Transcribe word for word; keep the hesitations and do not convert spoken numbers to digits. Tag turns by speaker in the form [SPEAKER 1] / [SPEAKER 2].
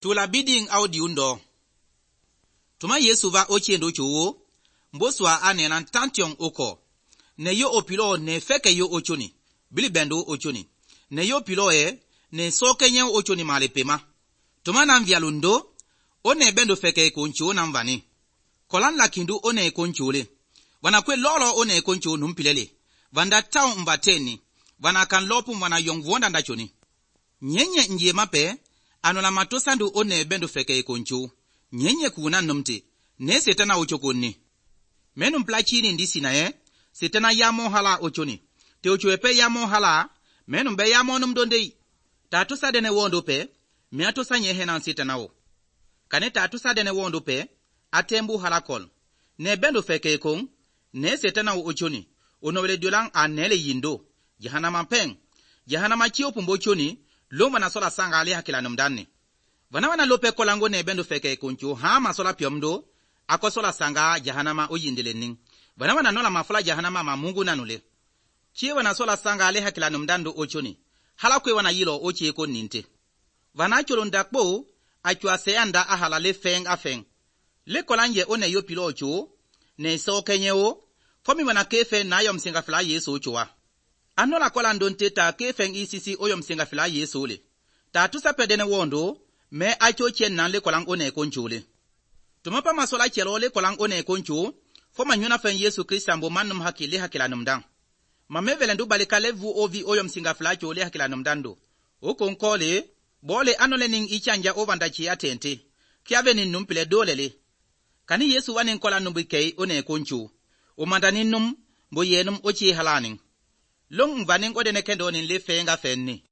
[SPEAKER 1] Tula bidding audi undo. Tuma Yesu va ochiendo chuo, mboswa ane nan tantiong oko. Ne yo opilo ne feke yo ochoni, bili bendo ochoni. Ne yo pilo e, ne soke nye ochoni male pema. Tuma nan vialundo, one bendo feke koncho nan vani. Kolan la kindu one konchole. Wana kwe lolo one koncho numpilele. Vanda tau mbateni. Wana kan lopu wana yong vonda ndachoni. Nyenye nje mape, anola matosandu one bendo feke koncho. Nyenye kuna numte, ne setana ochokoni. Menum plachini ndisi na e, setana yamo hala ochoni. Te ochoepe yamo hala, menum be yamo numdondei. Tatusa dene wondo pe, me atosa nyehe na setana o. Kane tatusa dene wondo pe, atembu hala kol. Ne bendo feke kong, ne setana ochoni. Onowele diolang anele yindo. Jahanama peng. Jahanama chio pumbo choni, loma na sola sanga ale hakila numdane. Wana wana lope kolango ne bendo feke koncho hama sola piomdo, ako sola sanga jahanama oyindele ning. Wana wana nola mafula jahanama ma mungu nanule. Chie wana sola sanga ale hakila numdando ochoni. Halakwe wana yilo ochi eko ninte. Wana cholo ndakbo, achua seyanda ahala le feng afeng. Le kolanje one yo pilo ocho, ne so kenye o, fomi wana kefe na yom singa fila yeso ochoa. Anola kolandonte ta kefeng isisi oyom singa fila yeso le. Ta tusape dene wondo, me acho chen nan le kolang one koncho le. Tumapa masola chelo le kolang one koncho, foma nyuna fen Yesu Krista mbo manum haki le hakila numdang. Mame velendu balika levu ovi oyom singa fila cho le hakila numdando. Oko nkole, bole anole ning ichanja ovandachi atente. Kiave nin numpile dole le. Kani Yesu wanin kola numbikei one koncho. Umandani num, mbo yenum ochi halaning. Long vaning odene kendo nin le fenga fenni.